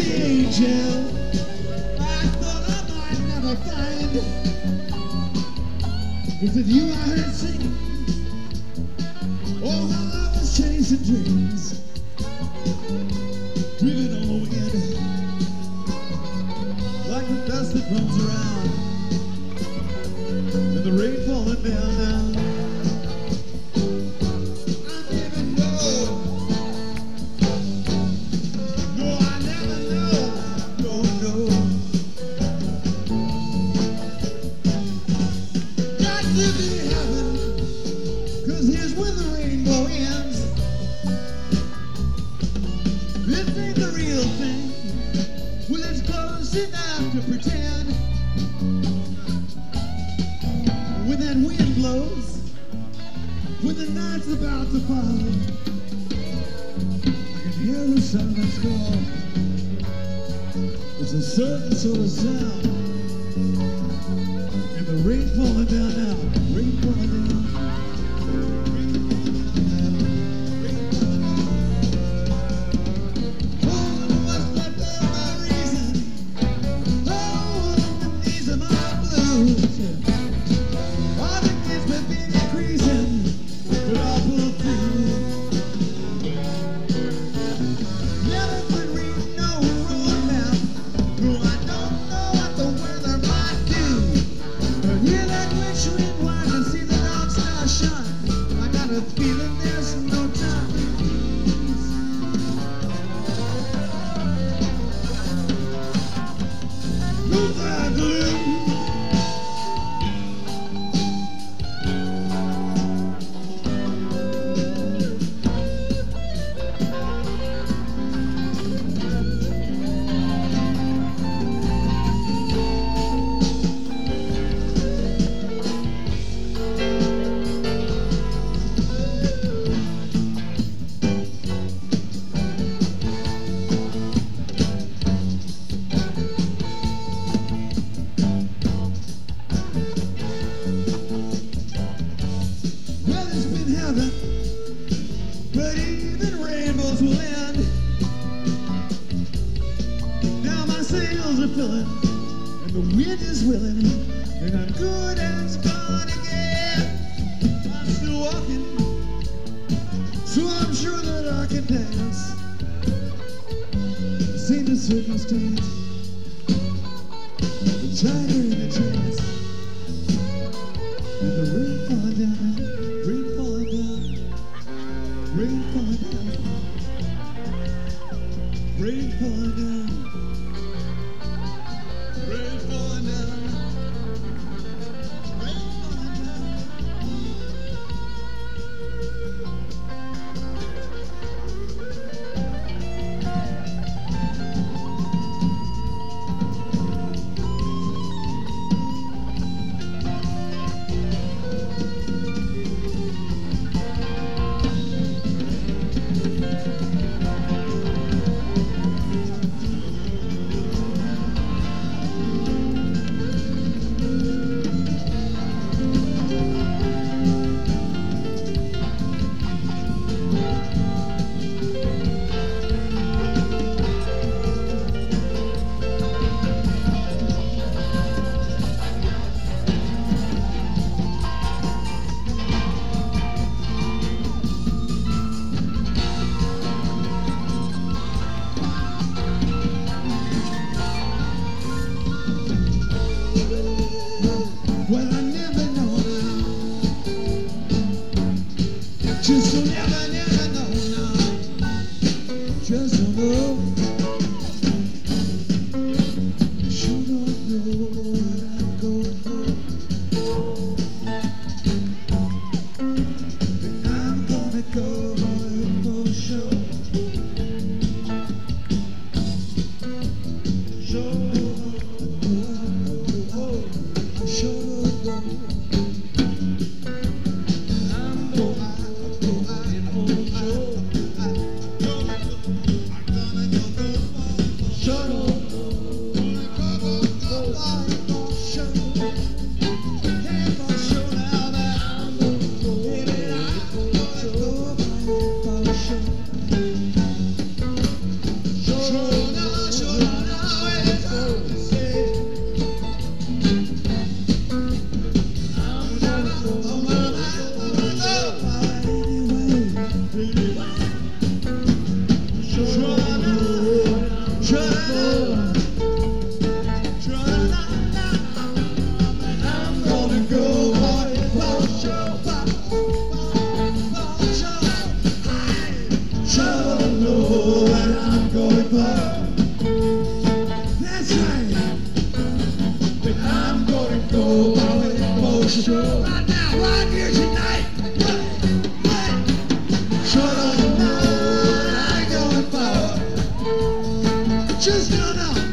the angel I thought I might never find. Was it you I heard sing? Oh, how I was chasing dreams, driven on the wind, like the dust that runs around, and the rain falling down now. Enough to pretend when that wind blows, when the night's about to fall, I can hear the silence call. It's a certain sort of sound, and the rain falling down now, rain falling down. Feeling there's no time. Lose that glue. But even rainbows will end. Now my sails are filling, and the wind is willing, and I'm good as gone again. I'm still walking, so I'm sure that I can dance. Same the circumstance, the tiger in the trance, and the rain falling down. Rain falling down, rain falling down, rain falling down, rain falling down, rain falling down. I'm gonna go for sure. Sure know what I'm going for. That's right. But I'm gonna go for sure. Right now, right here tonight. Sure know what I'm going for. Just don't know.